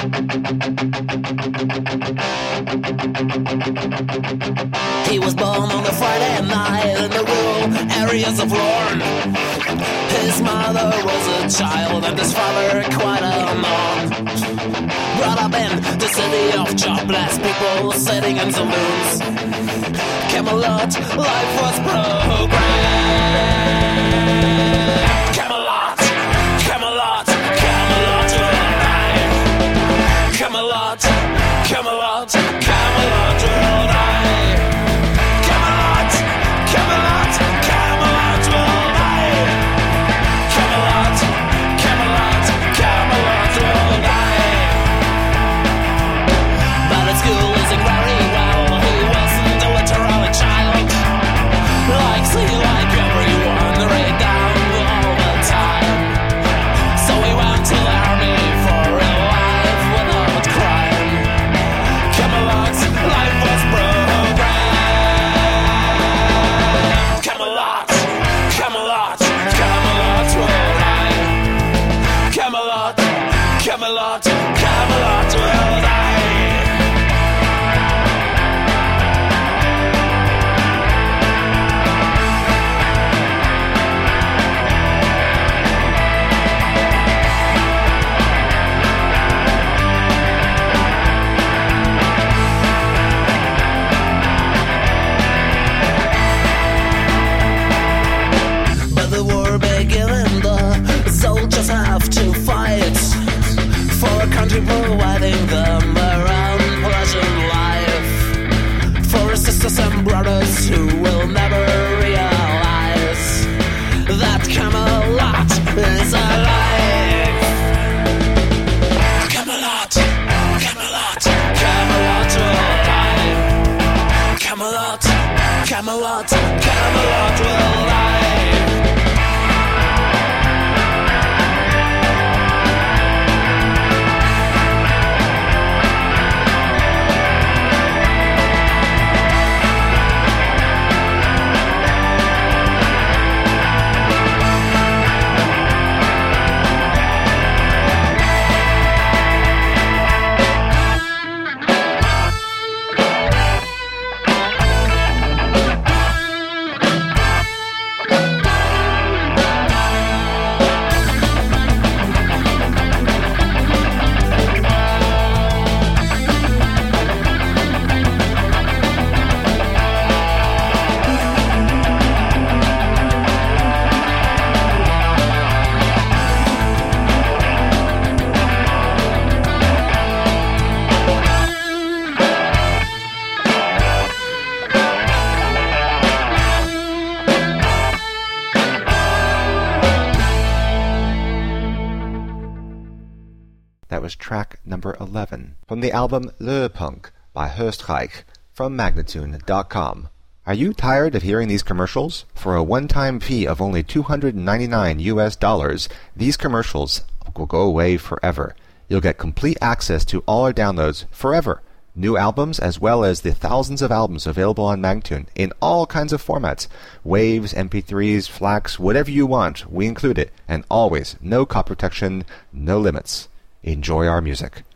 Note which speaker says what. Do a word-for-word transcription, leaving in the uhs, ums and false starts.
Speaker 1: He was born on a Friday night in the rural areas of Lorne. His mother was a child and his father quite unknown. Brought up in the city of jobless people sitting in saloons. Camelot, life was programmed. Camelot, Camelot, Camelot will die. Camelot, Camelot, Camelot will die. Camelot, Camelot, Camelot will die. Camelot, Camelot, Camelot will die. But at school isn't very well. He wasn't a literary child. Like see, like everyone, read down all the time. So he went to the army for a life without crime. Camelot's life was programmed. Camelot, Camelot, Camelot will die. Camelot, Camelot, Camelot will die. But the war began and the soldiers have to fight for a country providing them their own pleasant life. For sisters and brothers who will never realize that Camelot is alive. Camelot, Camelot, Camelot will die. Camelot, Camelot, Camelot will die.
Speaker 2: That was track number eleven from the album Le Punk by Höstreich from Magnatune dot com. Are you tired of hearing these commercials? For a one-time fee of only two hundred ninety-nine U S dollars, these commercials will go away forever. You'll get complete access to all our downloads forever. New albums as well as the thousands of albums available on Magnatune in all kinds of formats. Waves, M P threes, FLACs, whatever you want, we include it. And always, no copy protection, no limits. Enjoy our music.